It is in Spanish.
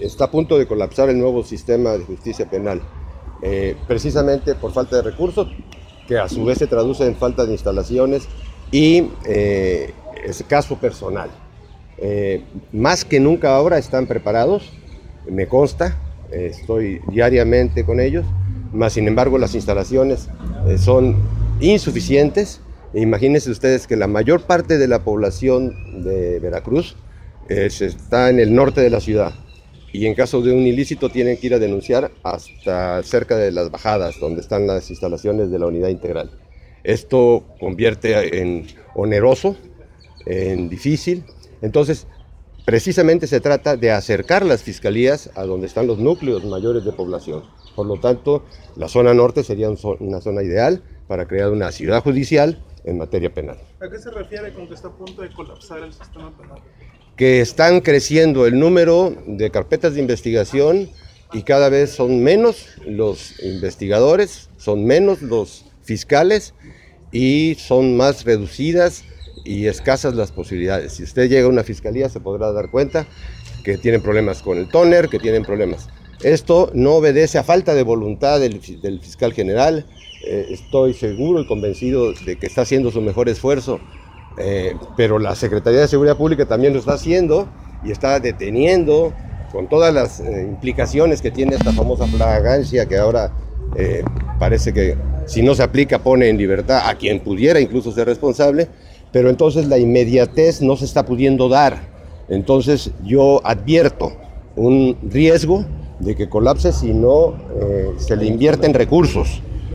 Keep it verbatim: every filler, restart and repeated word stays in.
está a punto de colapsar el nuevo sistema de justicia penal, eh, precisamente por falta de recursos, que a su vez se traduce en falta de instalaciones y eh, escaso personal. Eh, más que nunca ahora están preparados, me consta, eh, estoy diariamente con ellos, mas sin embargo las instalaciones eh, son insuficientes. Imagínense ustedes que la mayor parte de la población de Veracruz eh, está en el norte de la ciudad, y en caso de un ilícito tienen que ir a denunciar hasta cerca de las bajadas, donde están las instalaciones de la unidad integral. Esto convierte en oneroso, en difícil. Entonces, precisamente se trata de acercar las fiscalías a donde están los núcleos mayores de población. Por lo tanto, la zona norte sería una zona ideal para crear una ciudad judicial en materia penal. ¿A qué se refiere con que está a punto de colapsar el sistema penal? Que están creciendo el número de carpetas de investigación y cada vez son menos los investigadores, son menos los fiscales y son más reducidas y escasas las posibilidades. Si usted llega a una fiscalía se podrá dar cuenta que tienen problemas con el tóner, que tienen problemas. Esto no obedece a falta de voluntad del, del fiscal general. Eh, estoy seguro y convencido de que está haciendo su mejor esfuerzo, eh, pero la Secretaría de Seguridad Pública también lo está haciendo y está deteniendo con todas las eh, implicaciones que tiene esta famosa flagrancia que ahora eh, parece que si no se aplica pone en libertad a quien pudiera incluso ser responsable, pero entonces la inmediatez no se está pudiendo dar. Entonces yo advierto un riesgo de que colapse si no eh, se le invierten recursos.